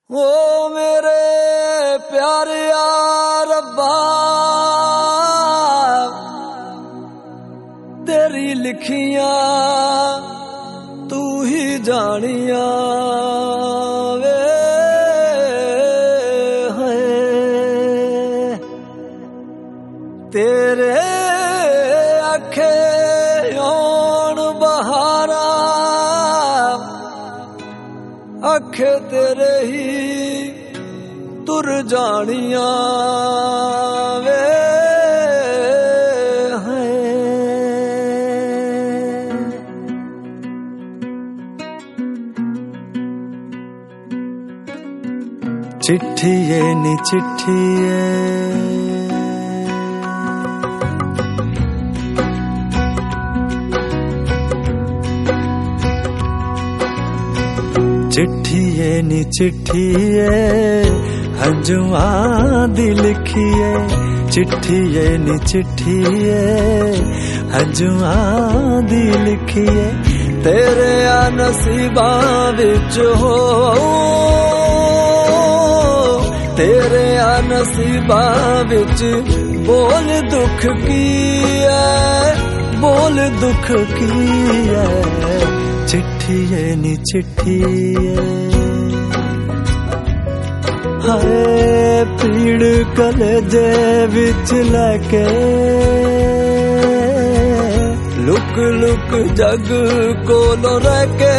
ओ मेरे प्यारे यार रब्बा, तेरी लिखियां तू ही जानिया वे है। तेरे आखे ओण बहारा, आखे तेरे ही तुर जानिया वे है। चिट्ठिए नी चिट्ठिए, चिट्ठिए नी चिट्ठिए हंजुआं दी लिखिए। चिट्ठिए नी चिट्ठिए हंजुआं दी लिखिए। तेरे आ नसीबां विच हो, तेरे आ नसीबां विच बोल दुख की है, बोल दुख की है। चिट्ठिए नी चिट्ठिए हाय पीड़ कलेजे विच लैके, लुक लुक जग कोलों रह के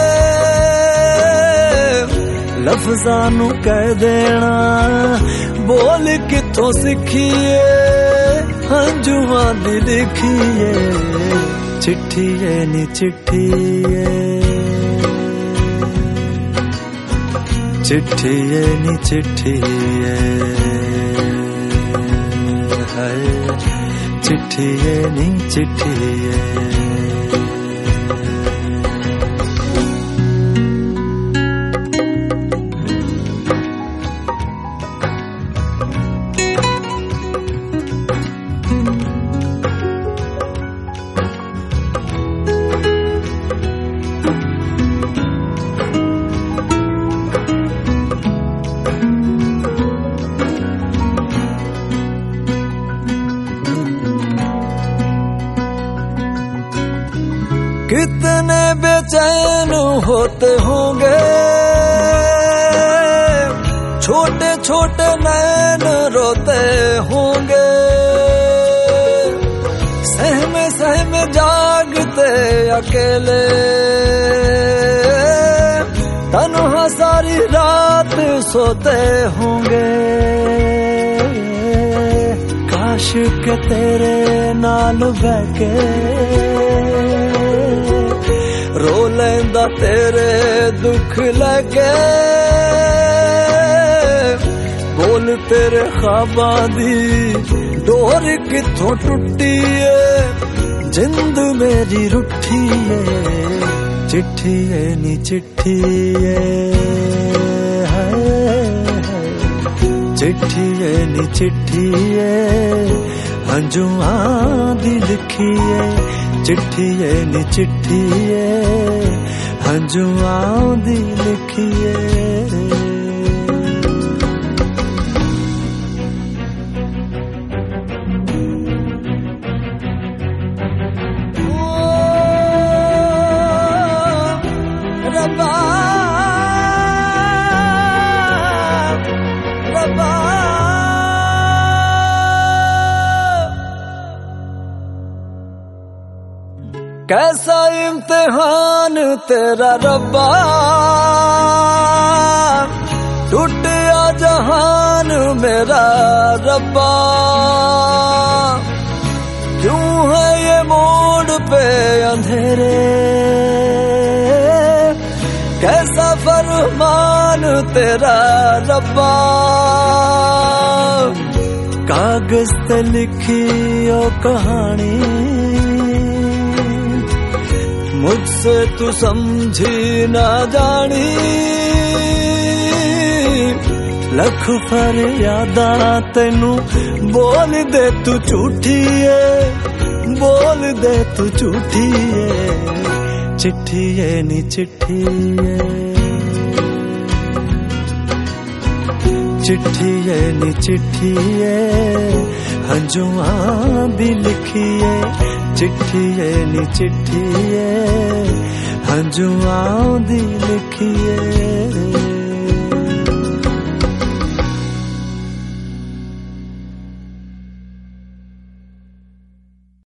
लफ्ज़ां नू कह देना बोल किथों सिखिए। हंजुआं दी लिखिए। चिट्ठिए नी चिट्ठिए, चिट्ठिए नी चिट्ठिए हाय चिट्ठिए नी चिट्ठिए। कितने बेचैन होते होंगे छोटे छोटे नैन रोते होंगे। सहमे सहमे जागते अकेले तन्हा सारी रात सोते होंगे। काश के तेरे नाल बैके रो लेंदा तेरे दुख लगे। बोल तेरे ख्वाबां दी डोर किथों टुटी है, जिंद मेरी रुठी है। चिट्ठिए नी चिट्ठिए चिट्ठिए नी चिट्ठिए हंजुआं दी लिखिए। चिट्ठिए नी चिट्ठिए हंजुआं दी लिखिए। रब्बा रब्बा कैसा इम्तिहान तेरा रब्बा, टूटा जहान मेरा रब्बा। क्यों है ये मोड़ पे अंधेरे, कैसा फरमान तेरा रब्बा। कागज ते लिखी ओ कहानी मुझसे तू समझी ना जानी। लख फरियादा तेनू बोल दे तू झूठी है, बोल दे तू झूठी है। चिट्ठी है नी चिट्ठी है, चिट्ठिए नी चिट्ठिए हंजुआं दी लिखिए, चिट्ठिए नी चिट्ठिए हंजुआं दी लिखिए।